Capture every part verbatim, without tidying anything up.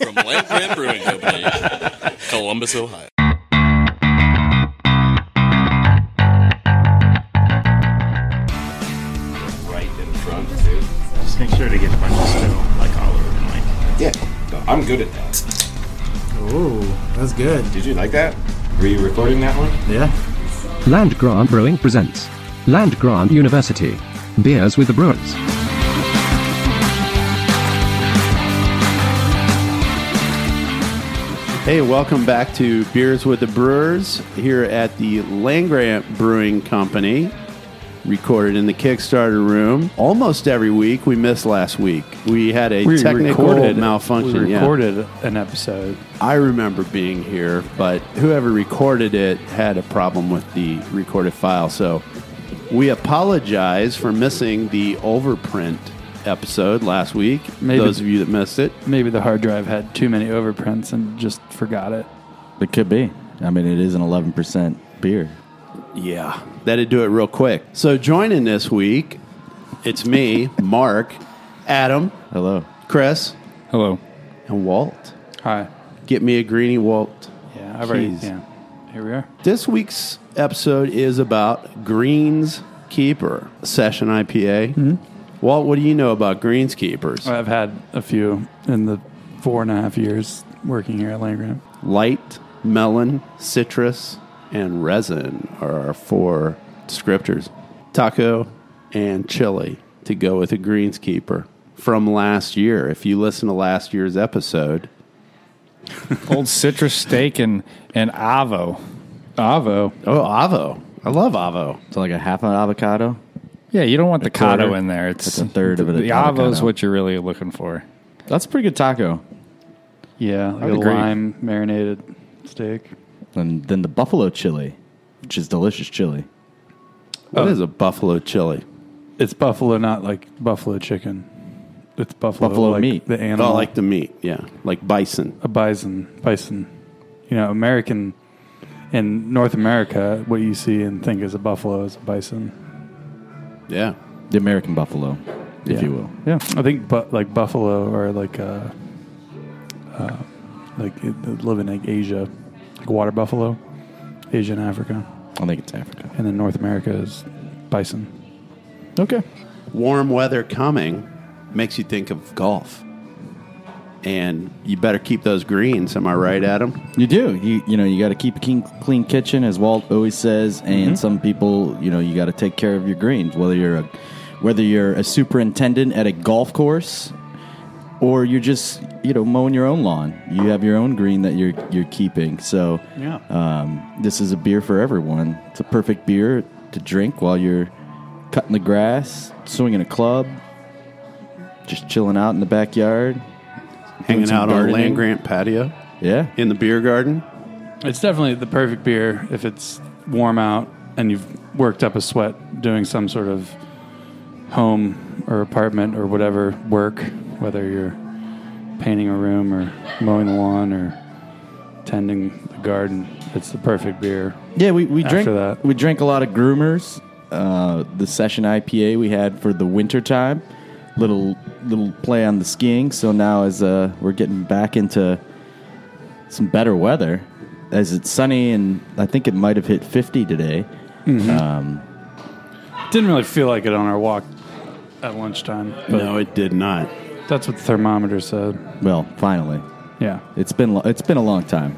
From Land Grant Brewing Company, Columbus, Ohio. Right in front, too. Just make sure to get a bunch of still, like all over the mic. Yeah, I'm good at that. Ooh, that's good. Did you like that? Were you recording that one? Yeah. Land Grant Brewing presents Land Grant University. Beers with the Brewers. Hey, welcome back to Beers with the Brewers here at the Land Grant Brewing Company, recorded in the Kickstarter room. Almost every week. We missed last week. We had a we technical recorded, malfunction. We recorded yeah. an episode. I remember being here, but whoever recorded it had a problem with the recorded file. So we apologize for missing the overprint episode last week. Maybe, those of you that missed it. Maybe the hard drive had too many overprints and just forgot it. It could be. I mean, it is an eleven percent beer. Yeah, that'd do it real quick. So joining this week, it's me, Mark, Adam. Hello. Chris. Hello. And Walt. Hi. Get me a greenie, Walt. Yeah, I've already, Jeez. yeah. Here we are. This week's episode is about Greenskeeper Session I P A. Mm-hmm. Walt, what do you know about Greenskeepers? I've had a few in the four and a half years working here at Land Grant. Light, melon, citrus, and resin are our four descriptors. Taco and chili to go with a Greenskeeper from last year. If you listen to last year's episode. Old citrus steak and, and Avo. Avo. Oh, Avo. I love Avo. So like a half an avocado? Yeah, you don't want the quarter. cotto in there. It's, it's a third of it. The Avo is what you're really looking for. That's a pretty good taco. Yeah, like a agree. lime marinated steak. And then the buffalo chili, which is delicious chili. What Oh. is a buffalo chili? It's buffalo, not like buffalo chicken. It's buffalo, Buffalo like meat. the animal. Oh, like the meat, yeah. Like bison. A bison. Bison. You know, American, in North America, what you see and think is a buffalo is a bison. Yeah. The American buffalo, if Yeah. you will. Yeah, I think bu- like buffalo or like uh, uh, like it, it live in like Asia, like water buffalo, Asia and Africa, I think it's Africa. and then North America is bison. Okay. Warm weather coming makes you think of golf. And you better keep those greens. Am I right, Adam? You do. You you know, you got to keep a clean, clean kitchen, as Walt always says. And Mm-hmm. some people, you know, you got to take care of your greens. Whether you're a whether you're a superintendent at a golf course, or you're just you know mowing your own lawn, you have your own green that you're you're keeping. So Yeah. um, this is a beer for everyone. It's a perfect beer to drink while you're cutting the grass, swinging a club, just chilling out in the backyard. Hanging some out on a gardening. Land Grant patio Yeah. in the beer garden. It's definitely the perfect beer if it's warm out and you've worked up a sweat doing some sort of home or apartment or whatever work, whether you're painting a room or mowing the lawn or tending the garden. It's the perfect beer. Yeah, we, we After drank that. we drank a lot of Groomers. Uh, the session I P A we had for the winter time, little little play on the skiing. So now as uh, we're getting back into some better weather, as it's sunny and I think it might have hit fifty today. Um, Didn't really feel like it on our walk at lunchtime. But No, it did not. that's what the thermometer said. well, finally, Yeah. it's been lo- it's been a long time.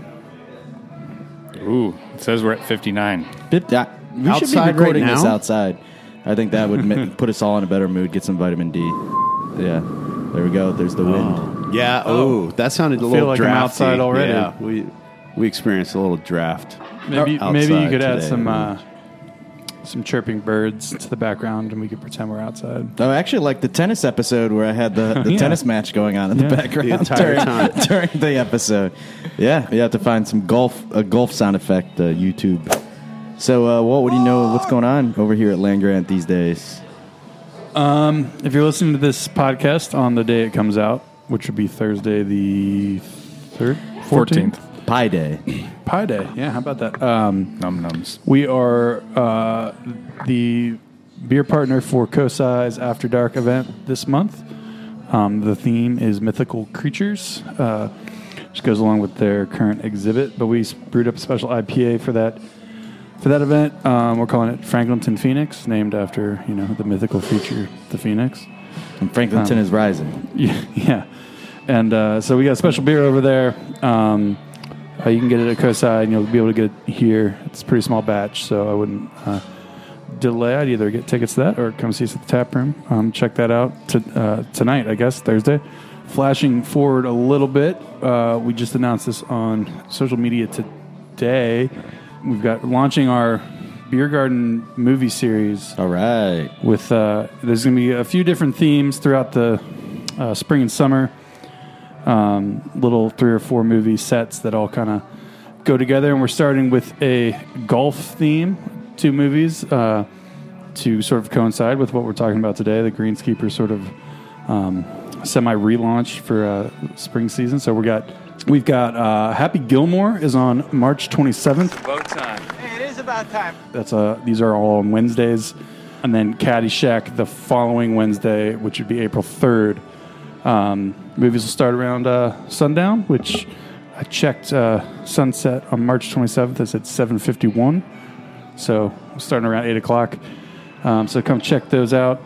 Ooh, it says we're at fifty-nine. Fif- uh, we should be Outside right recording this now? outside. I think that would ma- put us all in a better mood. Get some vitamin D. Yeah, there we go. There's the wind. Yeah. Oh, that sounded a feel little like I'm drafty. outside already. Yeah, we we experienced a little draft. Maybe outside maybe you could add today. some uh, some chirping birds to the background, and we could pretend we're outside. Oh, actually, like the tennis episode where I had the, the Yeah. tennis match going on in Yeah. the background The entire during, time. during the episode. Yeah, you have to find some golf a golf sound effect, uh, YouTube. So, uh, Walt, what do you know? What's going on over here at Land Grant these days? Um, if you're listening to this podcast on the day it comes out, which would be Thursday the third, fourteenth. Pie Day. Pi Day. Yeah, how about that? Um, Num nums. we are uh, the beer partner for COSI's After Dark event this month. Um, the theme is mythical creatures, uh, which goes along with their current exhibit. But we brewed up a special I P A for that for that event. Um, we're calling it Franklinton Phoenix, named after you know the mythical creature, the phoenix. And Franklinton Um, is rising. Yeah, yeah. And uh, so we got a special beer over there. Um, uh, you can get it at Kosai, and you'll be able to get it here. It's a pretty small batch, so I wouldn't uh, delay. I'd either get tickets to that or come see us at the tap room. Um, check that out to, uh, tonight, I guess, Thursday. Flashing forward a little bit, uh, we just announced this on social media today. We've got launching our Beer Garden movie series. All right. With uh, there's going to be a few different themes throughout the uh, spring and summer. Um, little three or four movie sets that all kind of go together, and we're starting with a golf theme, two movies uh, to sort of coincide with what we're talking about today. The Greenskeeper sort of um, semi relaunch for uh, spring season. So we got we've got uh, Happy Gilmore is on March twenty-seventh. About time. Hey, it is about time. That's uh these are all on Wednesdays, and then Caddyshack the following Wednesday, which would be April third. Um, movies will start around uh, sundown, which I checked uh, sunset on March twenty-seventh. It's at seven fifty-one, so starting around eight o'clock. Um, so come check those out.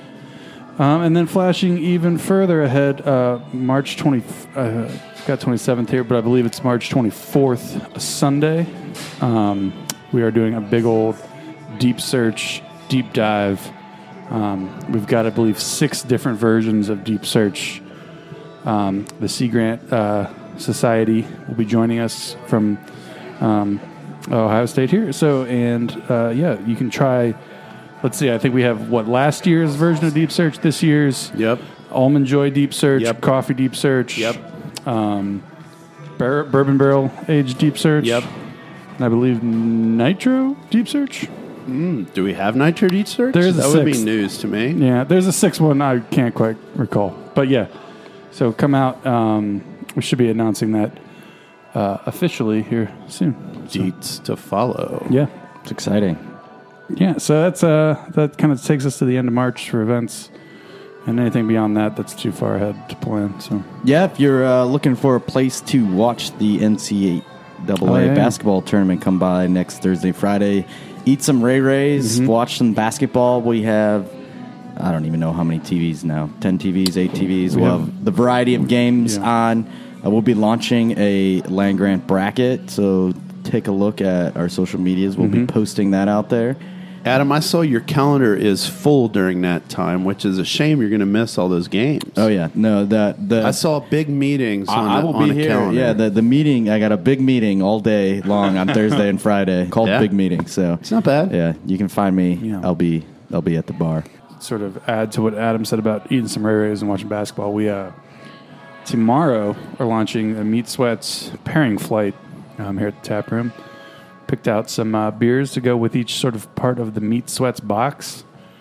Um, and then flashing even further ahead, uh, March twentieth. Uh, got twenty-seventh here, but I believe it's March twenty-fourth, a Sunday. Um, we are doing a big old deep search, deep dive. Um, we've got, I believe, six different versions of Deep Search. Um, the Sea Grant uh, Society will be joining us from um, Ohio State here. So, and uh, yeah, you can try. Let's see. I think we have what last year's version of Deep Search, this year's. Yep. Almond Joy Deep Search, Yep. Coffee Deep Search. Yep. Um, Bar- Bourbon Barrel Aged Deep Search. Yep. And I believe Nitro Deep Search. Mm, do we have Nitro Deep Search? There's a that would be sixth. news to me. Yeah, there's a sixth one I can't quite recall. But yeah, so come out. Um, we should be announcing that uh, officially here soon. So, Deets to follow. yeah. It's exciting. Yeah, so that's uh, that kind of takes us to the end of March for events. And anything beyond that, that's too far ahead to plan. So Yeah, if you're uh, looking for a place to watch the N C double A Oh, yeah. basketball tournament, come by next Thursday, Friday. Eat some Ray Rays, Mm-hmm. watch some basketball. We have, I don't even know how many T Vs now. ten T Vs, eight T Vs. We We'll have- have the variety of games Yeah. on. Uh, we'll be launching a land grant bracket, so take a look at our social medias. We'll Mm-hmm. be posting that out there. Adam, I saw your calendar is full during that time, which is a shame. You're going to miss all those games. Oh yeah, no, that the I saw big meetings on, I, I the, will on be a here. calendar. Yeah, the the meeting. I got a big meeting all day long on Thursday and Friday called Yeah. Big Meeting. So It's not bad. yeah, you can find me. Yeah. I'll be I'll be at the bar. sort of add to what Adam said about eating some Ray Rays and watching basketball. We uh, tomorrow are launching a Meat Sweats pairing flight um, here at the tap room. Picked out some uh, beers to go with each sort of part of the Meat Sweats box.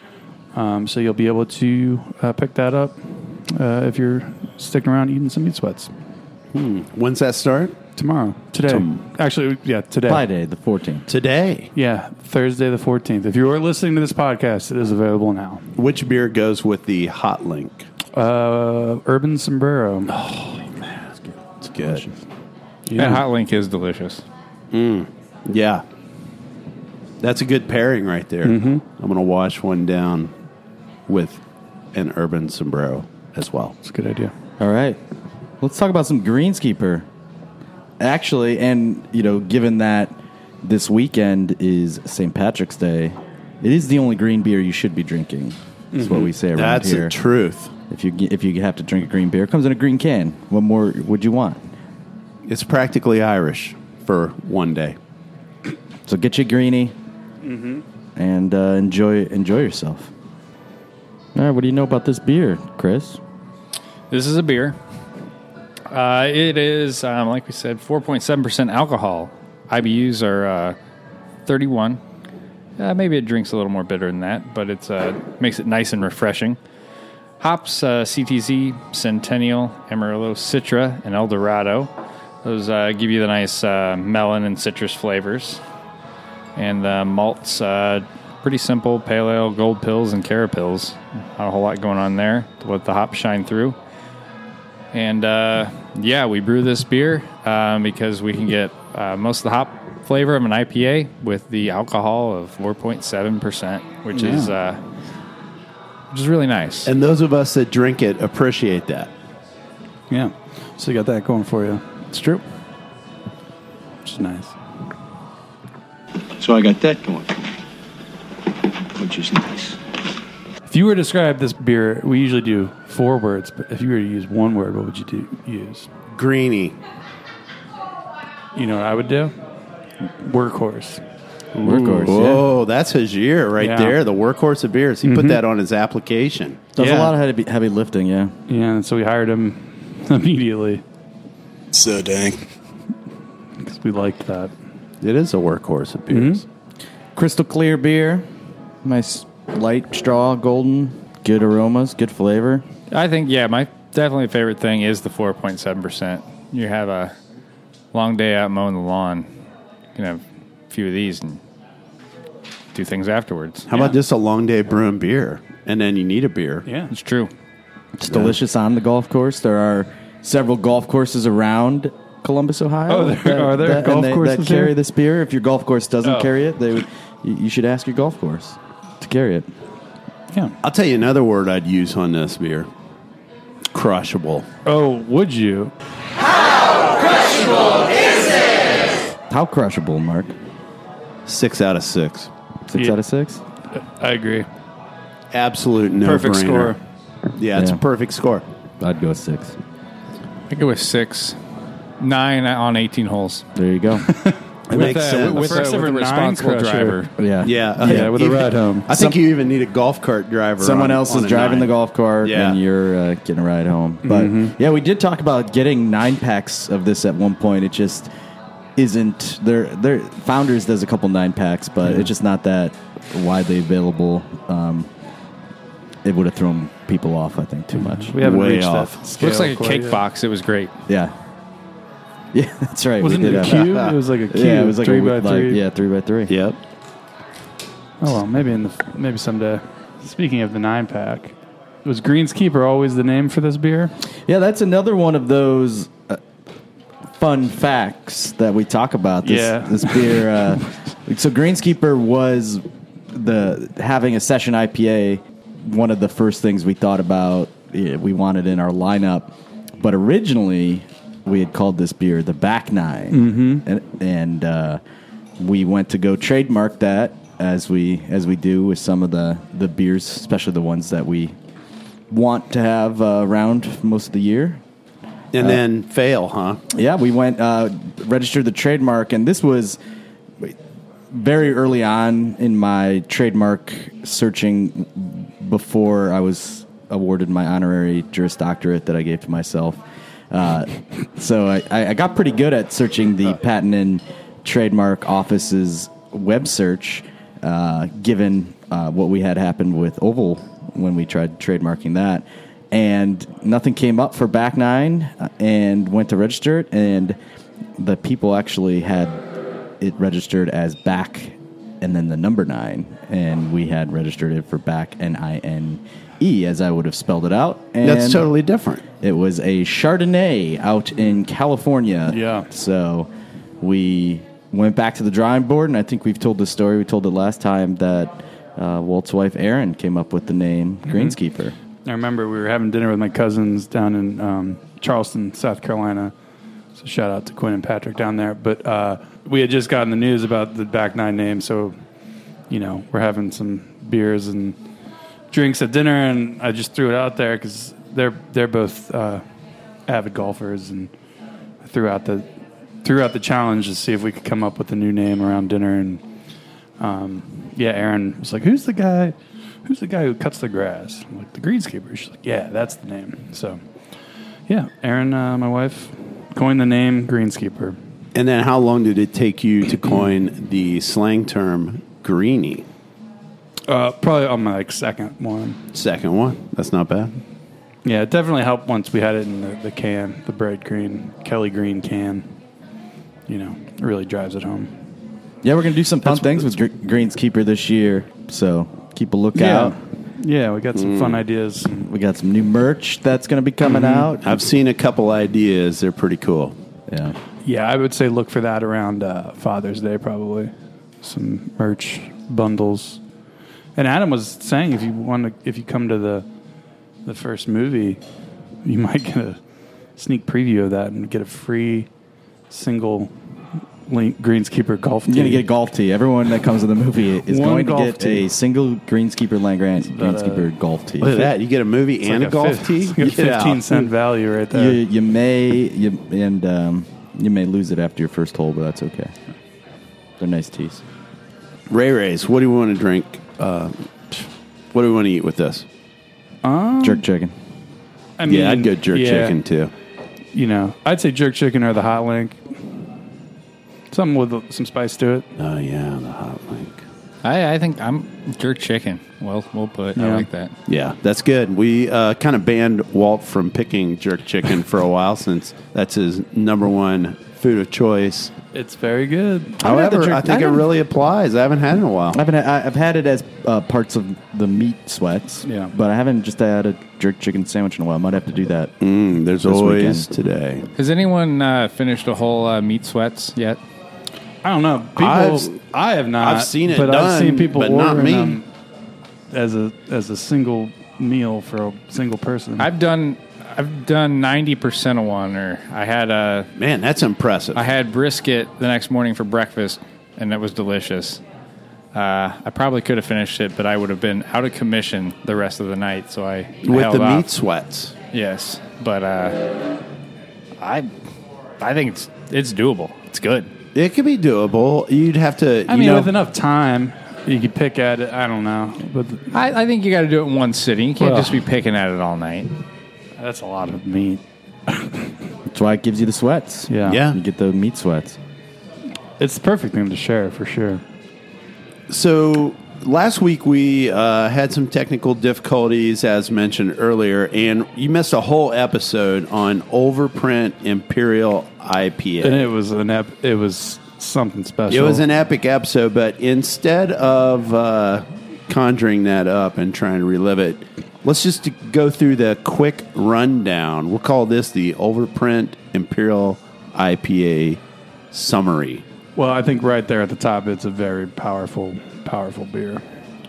Um, so you'll be able to uh, pick that up uh, if you're sticking around eating some Meat Sweats. When's that start? Tomorrow. Today. Tom- Actually, yeah, today. Friday the fourteenth. Today. Yeah, Thursday the fourteenth. If you are listening to this podcast, it is available now. Which beer goes with the hot link? Uh, Urban Sombrero. It's good. That hot link is delicious. Yeah. That's a good pairing right there. Mm-hmm. I'm going to wash one down with an Urban Sombrero as well. It's a good idea. All right, let's talk about some Greenskeeper. Actually, and you know, given that this weekend is Saint Patrick's Day, it is the only green beer you should be drinking. That's what we say around That's here. the truth. If you ge- if you have to drink a green beer, it comes in a green can. What more would you want? It's practically Irish for one day. So get you a greenie and uh, enjoy enjoy yourself. All right, what do you know about this beer, Chris? This is a beer. Uh, it is, um, like we said, four point seven percent alcohol. I B Us are uh, thirty-one. Uh, maybe it drinks a little more bitter than that, but it uh, makes it nice and refreshing. Hops, uh, C T Z, Centennial, Amarillo, Citra, and El Dorado. Those uh, give you the nice uh, melon and citrus flavors. And the malts, uh, pretty simple pale ale, gold pills, and carapils. Not a whole lot going on there to let the hop shine through. And uh, yeah, we brew this beer um, because we can get uh, most of the hop flavor of an I P A with the alcohol of four point seven percent, which Yeah. is uh, which is really nice. And those of us that drink it appreciate that. Yeah. So you got that going for you. It's true. Which is nice. So I got that going for me, which is nice. If you were to describe this beer, we usually do four words, but if you were to use one word, what would you do, use? Greeny. You know what I would do? Workhorse. Workhorse. Whoa, that's his year right Yeah. there. The workhorse of beers. He put that on his application. Does Yeah. a lot of heavy, heavy lifting, yeah. Yeah, and so we hired him immediately So dang. because we liked that. It is a workhorse of beers. Crystal clear beer. Nice light straw, golden. Good aromas, good flavor. I think, yeah, my definitely favorite thing is the four point seven percent. You have a long day out mowing the lawn. You can have a few of these and do things afterwards. How about just a long day brewing beer, and then you need a beer? Yeah. It's true. It's delicious on the golf course. There are several golf courses around Columbus, Ohio. Oh, there- are there golf and they, courses that carry here? this beer? If your golf course doesn't Oh. carry it, they would, you, you should ask your golf course to carry it. Yeah. I'll tell you another word I'd use on this beer. Crushable. Oh, would you? How crushable, Mark? Six out of six. Six Yeah. out of six? I agree. Absolute no Perfect score. Yeah, it's Yeah. a perfect score. I'd go six. I go with six. Nine on eighteen holes. There you go. It makes with, uh, sense. with, First uh, ever with a nine responsible crusher. driver. yeah. yeah, Yeah, with a ride home. I think you even need a golf cart driver. Someone on- else on is a driving nine. the golf cart, Yeah. and you're uh, getting a ride home. But yeah, we did talk about getting nine packs of this at one point. It just isn't. Their their Founders does a couple nine packs, but it's just not that widely available. Um, it would have thrown people off, I think, too much. We haven't Way reached off. that scale Looks like a quite cake yet. box. It was great. Yeah, yeah, that's right. Wasn't we it did a have- cube? It was like a cube. Yeah, it was like three a, by like, three. Yeah, three by three. Yep. Oh well, maybe in the maybe someday. Speaking of the nine pack, was Greenskeeper always the name for this beer? Yeah, that's another one of those uh, fun facts that we talk about. This, Yeah. this beer. Uh, so Greenskeeper was the having a session I P A. One of the first things we thought about. Yeah, we wanted in our lineup, but originally we had called this beer the Back Nine, mm-hmm. and, and uh, we went to go trademark that as we as we do with some of the the beers, especially the ones that we want to have uh, around most of the year. And then fail, huh? Yeah, we went uh, registered the trademark, and this was very early on in my trademark searching before I was awarded my honorary Juris Doctorate that I gave to myself. Uh, so I, I got pretty good at searching the patent and trademark office's web search, uh, given uh, what we had happened with Oval when we tried trademarking that. And nothing came up for Back Nine, uh, and went to register it, and the people actually had it registered as Back and then the number nine, and we had registered it for Back, N I N E, as I would have spelled it out. And That's totally different. it was a Chardonnay out in California. Yeah. So we went back to the drawing board, and I think we've told this story. We told it last time that uh, Walt's wife, Erin, came up with the name Greenskeeper. I remember we were having dinner with my cousins down in um, Charleston, South Carolina. So shout out to Quinn and Patrick down there. But uh, we had just gotten the news about the Back Nine name, so you know we're having some beers and drinks at dinner, and I just threw it out there because they're they're both uh, avid golfers, and I threw out the threw out the challenge to see if we could come up with a new name around dinner. And um, yeah, Erin was like, "Who's the guy? Who's the guy who cuts the grass?" I'm like, "The greenskeeper." She's like, "Yeah, that's the name." So yeah, Erin, uh, my wife, coined the name Greenskeeper. And then how long did it take you to coin the slang term greenie? Uh, probably on my like second one. Second one. That's not bad. Yeah, it definitely helped once we had it in the, the can, the bright green, Kelly green can. You know, it really drives it home. Yeah, we're going to do some fun things with Gre- Greenskeeper this year, so keep a lookout. Yeah, yeah we got some Mm. fun ideas. We got some new merch that's going to be coming Mhm. out. I've seen a couple ideas. They're pretty cool. Yeah. Yeah, I would say look for that around uh, Father's Day, probably. Some merch bundles. And Adam was saying if you want to, if you come to the the first movie, you might get a sneak preview of that and get a free single link Greenskeeper golf tee. You're going to get a golf tee. Everyone that comes to the movie is One going to golf get tee. a single Greenskeeper Land Grant about Greenskeeper a- golf tee. Look at that. You get a movie It's and like a golf fif- tee? it's like a Get out. fifteen cent value right there. You, you may you, and um, you may lose it after your first hole, but that's okay. They're nice tees. Ray Rays, what do you want to drink? Uh, what do we want to eat with this? Um, Jerk chicken. I mean, yeah, I'd go jerk yeah, chicken too. You know, I'd say jerk chicken or the hot link. Something with some spice to it. Oh yeah, the hot link. I, I think I'm jerk chicken. Well, we'll put. I Yeah. like that. Yeah, that's good. We uh, kind of banned Walt from picking jerk chicken for a while since that's his number one food of choice. It's very good. However, jerk- I think I it don't- really applies. I haven't had it in a while. I haven't. I- I've had it as uh, parts of the meat sweats. Yeah. but I haven't just had a jerk chicken sandwich in a while. I might have to do that. Mm, there's This always weekend. today. Has anyone uh, finished a whole uh, meat sweats yet? I don't know. People, I've- I have not. I've seen it but I've done, seen people but not ordering me. them as a as a single meal for a single person. I've done. I've done ninety percent of one. Or I had a. Man, that's impressive. I had brisket the next morning for breakfast, and it was delicious. Uh, I probably could have finished it, but I would have been out of commission the rest of the night. So I with held the off. meat sweats. Yes, but uh, I, I think it's it's doable. It's good. It could be doable. You'd have to. I you mean, know, with enough time, you could pick at it. I don't know, but I, I think you got to do it in one sitting. You can't Well. just be picking at it all night. that's a lot of meat. That's why it gives you the sweats. Yeah, Yeah. You get the meat sweats. It's the perfect thing to share for sure. So last week we uh, had some technical difficulties, as mentioned earlier, and you missed a whole episode on Overprint Imperial I P And A. it was an ep- it was something special. It was an epic episode, but instead of uh, conjuring that up and trying to relive it, let's just go through the quick rundown. We'll call this the Overprint Imperial I P A summary. Well, I think right there at the top, it's a very powerful, powerful beer.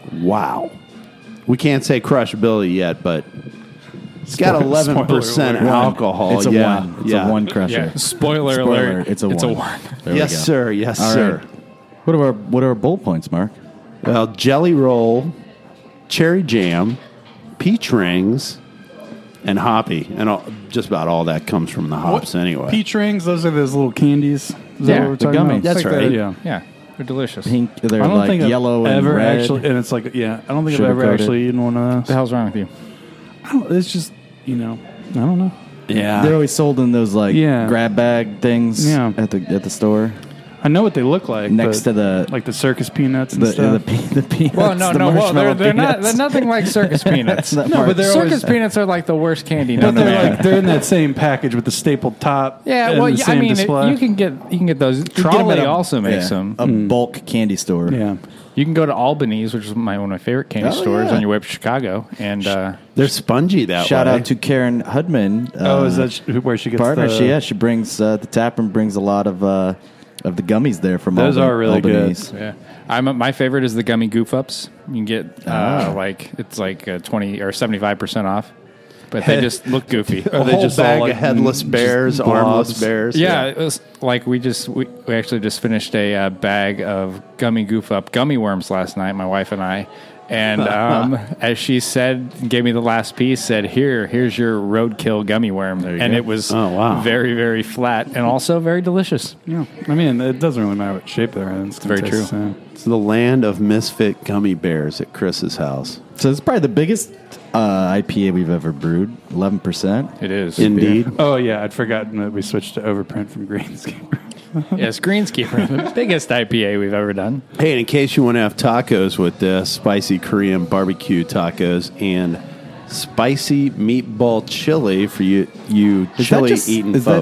Wow. We can't say crushability yet, but it's got Spoiler- eleven percent spoiler alert. alcohol. It's a yeah. one. It's yeah. a one crusher. Yeah. Spoiler, Spoiler, alert. it's a it's one. a one. There we Yes, go. sir. Yes, All sir. right. What are our what are our bullet points, Mark? Well, jelly roll, cherry jam, peach rings, and hoppy. And all, just about all that comes from the hops anyway. Peach rings, those are those little candies. Is that Yeah, what we're the talking gummies. about? That's It's like right. the- yeah. Yeah, they're delicious. Pink. They're I don't like think I've yellow and ever red. actually, and it's like yeah. I don't think I've ever Sugar-coated. actually eaten one of What the those. hell's wrong with you? I don't, it's just you know, I don't know. yeah. They're always sold in those like Yeah. grab bag things Yeah. at the at the store I know what they look like next but to the like the circus peanuts and the, stuff. the, pe- the peanuts. Well, no, the no, well, they're, marshmallow they're not. peanuts. They're nothing like circus peanuts. That no, part. but They're circus always- peanuts are like the worst candy but known to they're man. like they're in that same package with the stapled top. Yeah, and well, the yeah, I same mean, it, display. you can get you can get those. You get 'em Trolley at a- also makes yeah, them. a bulk candy store. yeah. You can go to Albany's, which is my one of my favorite candy Oh, stores yeah. on your way up to Chicago, and uh, They're spongy that Shout way. out to Karen Hudman. Oh, uh, is that sh- where she gets partner? the? She yeah, she brings uh, the tap and brings a lot of uh, of the gummies there from Those Alban- are really good. Albany's. yeah, I'm my favorite is the gummy goof ups. You can get uh, Ah. like it's like uh, twenty or seventy five percent off, but they just look goofy. a they whole just all bag like of headless just bears, blobs? armless bears. Yeah, it was like we just we, we actually just finished a uh, bag of gummy goof up gummy worms last night, my wife and I. And um, as she said, gave me the last piece, said, "Here, here's your roadkill gummy worm," and go. it was Oh, wow. very, very flat and also very delicious. Yeah, I mean, it doesn't really matter what shape they're in. It's gonna Very taste true. the same. It's the land of misfit gummy bears at Chris's house. So it's probably the biggest uh, I P A we've ever brewed. Eleven percent. It is Indeed. Oh yeah, I'd forgotten that we switched to Overprint from Greenskeeper. Yes, Greenskeeper, the biggest I P A we've ever done. Hey, and in case you want to have tacos with this, spicy Korean barbecue tacos and spicy meatball chili for you, you Is chili that just, eating is folk. that just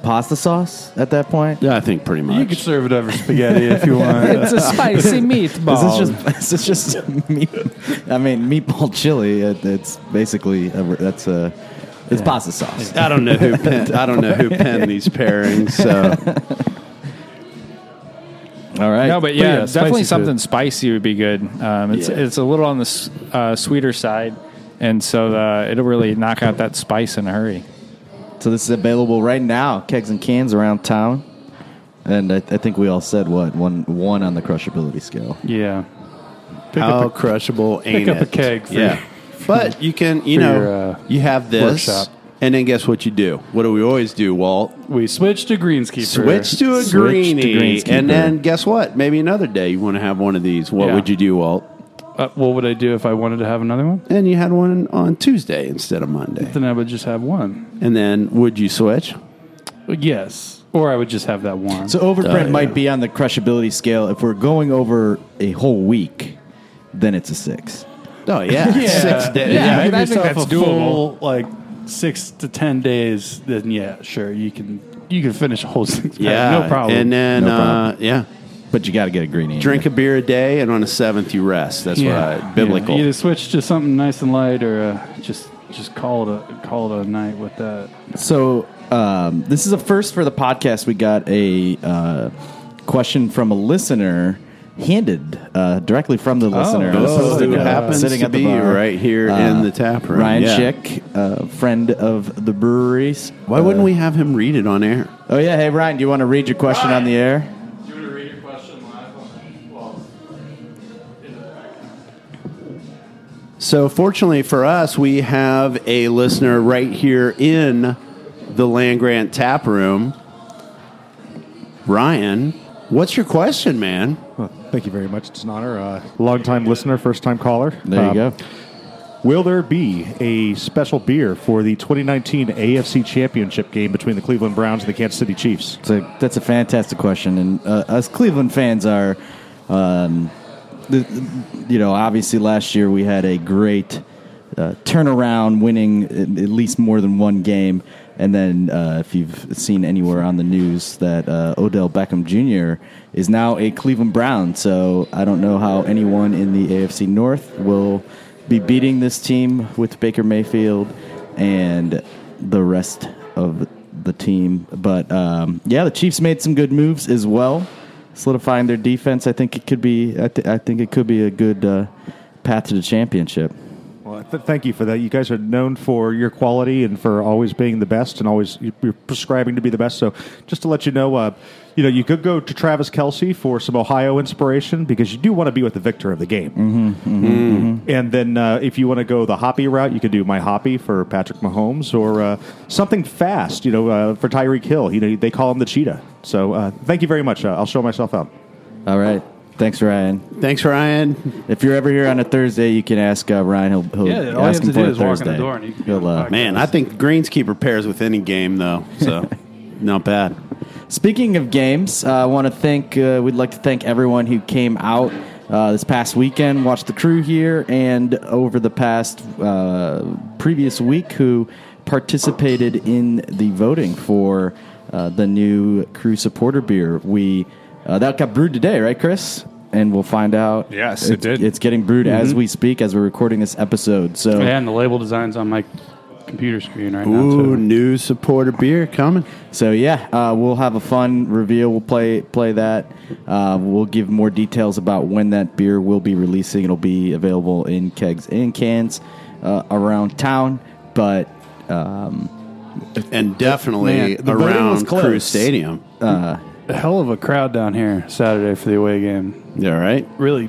pasta sauce at that point? Yeah, I think pretty much. You could serve it over spaghetti if you want. It's a spicy meatball. Is this just? Is this just? Meat, I mean, meatball chili. It, it's basically a, that's a. It's yeah. pasta sauce. I don't know who pen, I don't know who penned these pairings. So. All right. No, but yeah, but yeah definitely something food. spicy would be good. Um, it's Yeah. it's a little on the uh, sweeter side, and so uh, it'll really knock out that spice in a hurry. So this is available right now, kegs and cans around town, and I, I think we all said what one one on the crushability scale. Yeah. Pick How up a, crushable ain't pick up it? a keg for yeah. But you can, you for know, your, uh, you have this, workshop. and then guess what you do? What do we always do, Walt? We switch to Greenskeeper. Switch to a Switch to greenie, Greenskeeper. and then guess what? Maybe another day you want to have one of these. What Yeah. would you do, Walt? Uh, what would I do if I wanted to have another one? And you had one on Tuesday instead of Monday. Then I would just have one. And then would you switch? Yes. Or I would just have that one. So overprint Oh, yeah. might be on the crushability scale. If we're going over a whole week, then it's a six. Oh yeah, six days. Yeah, I Give think yourself that's a doable. full, like six to ten days. Then yeah, sure, you can you can finish a whole six. Yeah, no problem. And then, No uh, problem. yeah, But you got to get a greenie. in drink a there. beer a day, and on the seventh you rest. That's yeah, what I, biblical. Yeah. Either switch to something nice and light, or uh, just just call it a call it a night with that. So um, this is a first for the podcast. We got a uh, question from a listener. Handed uh, directly from the listener, as Oh, opposed to, who uh, happens sitting to at the be bar. right here Uh, in the tap room. Ryan yeah. Schick, uh, friend of the breweries. Why wouldn't we have him read it on air? Oh yeah, hey Ryan, do you want to read your question on the air? Do you want to read your question live on So fortunately for us, we have a listener right here in the Land Grant tap room. Ryan, what's your question, man? Well, thank you very much. It's an honor. Uh, long-time listener, first-time caller. There you Um, go. Will there be a special beer for the twenty nineteen A F C Championship game between the Cleveland Browns and the Kansas City Chiefs? So that's a fantastic question, and uh, us Cleveland fans are, um, the, you know, obviously last year we had a great uh, turnaround, winning at at least more than one game, and then uh, if you've seen anywhere on the news that uh, Odell Beckham Junior is now a Cleveland Brown, so I don't know how anyone in the A F C North will be beating this team with Baker Mayfield and the rest of the team. But um, yeah, the Chiefs made some good moves as well, solidifying their defense. I think it could be. I, th- I think it could be a good uh, path to the championship. Well, th- thank you for that. You guys are known for your quality and for always being the best and always you're prescribing to be the best. So just to let you know, uh, you know, you could go to Travis Kelce for some Ohio inspiration because you do want to be with the victor of the game. Mm-hmm, mm-hmm, mm-hmm. And then uh, if you want to go the hoppy route, you could do My Hoppy for Patrick Mahomes or uh, something fast, you know, uh, for Tyreek Hill. You know, they call him the cheetah. So uh, thank you very much. Uh, I'll show myself out. All right. Thanks, Ryan. Thanks, Ryan. If you're ever here on a Thursday, you can ask uh, Ryan. He'll, he'll Yeah, all you ask have him to for do a is walk in Thursday. the door and you can He'll, go to the uh, podcast. Man, I think Greenskeeper pairs with any game, though. So not bad. Speaking of games, uh, I want to thank. Uh, we'd like to thank everyone who came out uh, this past weekend, watched the crew here, and over the past uh, previous week, who participated in the voting for uh, the new crew supporter beer. We uh, that got brewed today, right, Chris? And we'll find out. Yes, it it's, did. It's getting brewed Mm-hmm. as we speak, as we're recording this episode. So Yeah, and the label design's on my computer screen right now Ooh, too. new supporter beer coming. So yeah, uh, we'll have a fun reveal. We'll play play that. Uh, we'll give more details about when that beer will be releasing. It'll be available in kegs and cans uh, around town, but um, And definitely Man, the voting was around close. Crew Stadium. uh, A hell of a crowd down here Saturday for the away game. Yeah, right? Really,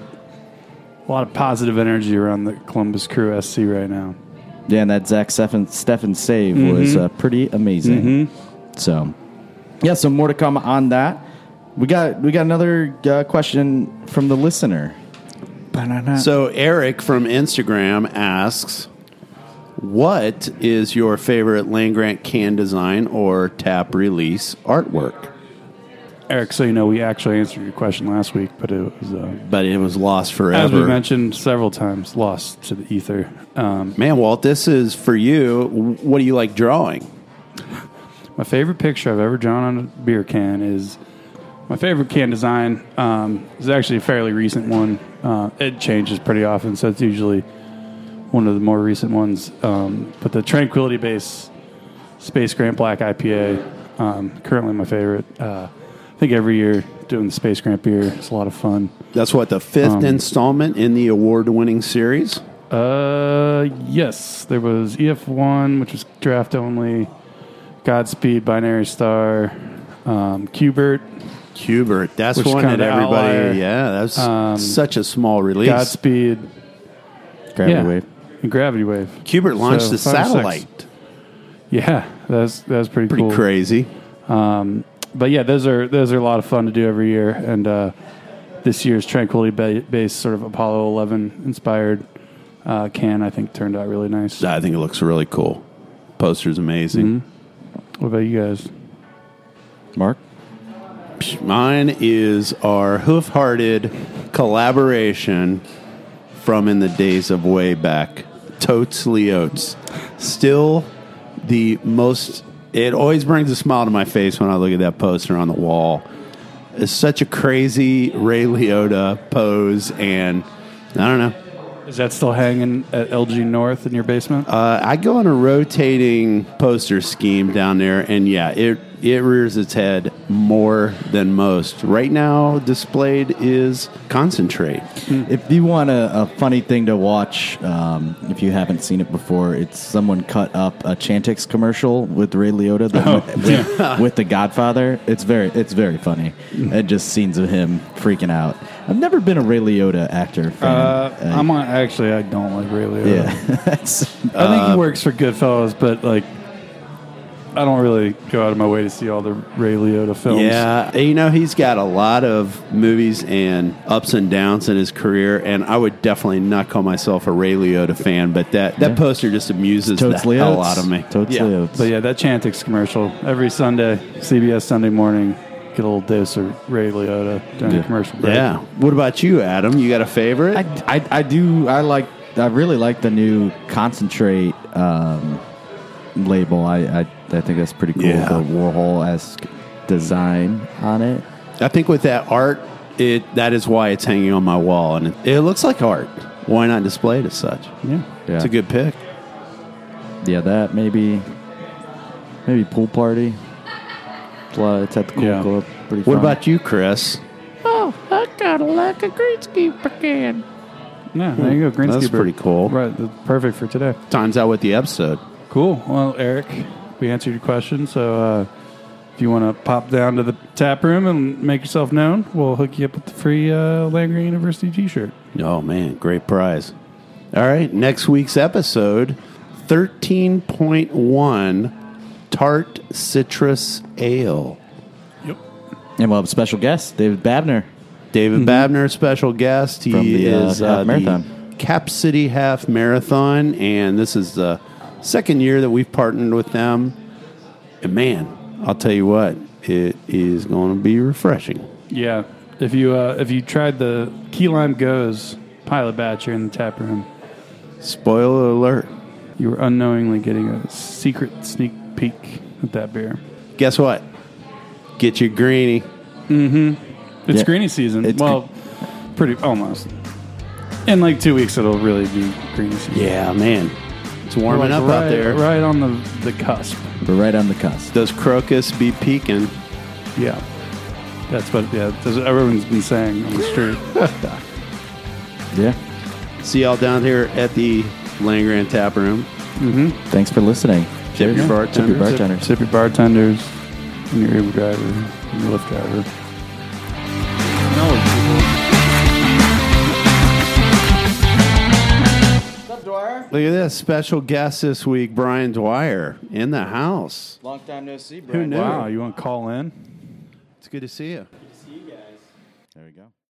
a lot of positive energy around the Columbus Crew S C right now. yeah, and that Zach Steffen, Steffen save Mm-hmm. was uh, pretty amazing. So yeah, so more to come on that. We got we got another uh, question from the listener. So Eric from Instagram asks, what is your favorite Land Grant can design or tap release artwork? Eric, so you know, we actually answered your question last week, but it was, uh, But it was lost forever. as we mentioned several times, lost to the ether. Um, Man, Walt, this is for you. What do you like drawing? My favorite picture I've ever drawn on a beer can is my favorite can design. Um, is actually a fairly recent one. Uh, it changes pretty often, so it's usually one of the more recent ones. Um, but the Tranquility Base Space Grant Black I P A, um, currently my favorite. Uh, I think every year doing the Space Grant beer is a lot of fun. That's what, the fifth Um, installment in the award-winning series? Uh, yes, there was E F one, which was draft only. Godspeed, Binary Star, um, Qbert. Qbert, that's which one that kinda everybody, outlier. yeah, that's Um, such a small release. Godspeed, Gravity yeah, Wave. and Gravity Wave. Qbert launched So, the five or six. satellite. Yeah, that's that's pretty Pretty cool. crazy. Um, but yeah, those are those are a lot of fun to do every year, and uh, this year's Tranquility ba- Base sort of Apollo eleven inspired uh, can I think turned out really nice. I think it looks really cool. Poster's amazing. Mhm. What about you guys? Mark? Mine is our hoof-hearted collaboration from in the days of way back. Totes Leotes. Still the most... It always brings a smile to my face when I look at that poster on the wall. It's such a crazy Ray Liotta pose, and I don't know. Is that still hanging at L G North in your basement? Uh, I go on a rotating poster scheme down there, and yeah, it it rears its head more than most. Right now, displayed is Concentrate. If you want a, a funny thing to watch, um, if you haven't seen it before, it's someone cut up a Chantix commercial with Ray Liotta that Oh, with, with, with The Godfather. It's very it's very funny. And just scenes of him freaking out. I've never been a Ray Liotta actor fan. Uh, I'm on, actually, I don't like Ray Liotta. Yeah, that's, I think he works for Goodfellas, but like, I don't really go out of my way to see all the Ray Liotta films. Yeah, you know, he's got a lot of movies and ups and downs in his career, and I would definitely not call myself a Ray Liotta fan, but that, that Yeah. poster just amuses the Totes hell Leotes. out of me. Totes Yeah. Leotes. But yeah, that Chantix commercial every Sunday, C B S Sunday morning, get a little dose of Ray Liotta during Yeah. the commercial break. Yeah. What about you, Adam? You got a favorite? I, I, I do. I like. I really like the new Concentrate um, label. I, I I think that's pretty cool. Yeah. The Warhol-esque design on it. I think with that art, it that is why it's hanging on my wall, and it, it looks like art. Why not display it as such? Yeah. Yeah. It's a good pick. Yeah, that maybe maybe Pool Party. It's, a lot, it's at the Cool Yeah. Club. Pretty What fun. about you, Chris? Oh, I got a like a greenskeeper can. Yeah, there you go. Greenskeeper. That's pretty cool. Right, that's perfect for today. Time's out with the episode. Cool. Well, Eric, we answered your question, so uh, if you want to pop down to the tap room and make yourself known, we'll hook you up with the free uh, Land Grant University T-shirt. Oh, man, great prize. All right, next week's episode, thirteen point one Tart Citrus Ale. Yep. And we'll have a special guest, David Babner. David Babner, special guest. He From the, uh, is half uh, marathon. the Cap City Half Marathon, and this is the second year that we've partnered with them. And man, I'll tell you what, it is going to be refreshing. Yeah. If you uh, if you tried the Key Lime Goes pilot batch here in the tap room, Spoiler alert. you were unknowingly getting a secret sneak peek at that beer. Guess what? Get your greenie. Mm-hmm. It's Yeah. greenie season. It's well, pretty almost. In like two weeks, it'll really be greenie season. Yeah, man. It's warming Like up right, out there. Right on the, the cusp. We're right on the cusp. Does crocus be peaking? Yeah. That's what, yeah, that's what everyone's been saying on the street. Yeah. See y'all down here at the Land Grant Tap Room. Mm-hmm. Thanks for listening. Tip your bartender. Tip your bartender. Sip your bartenders and your Uber driver and your Lyft driver. Look at this special guest this week, Brian Dwyer, in the house. Long time no see, Who knew? Wow, you want to call in? It's good to see you. There we go.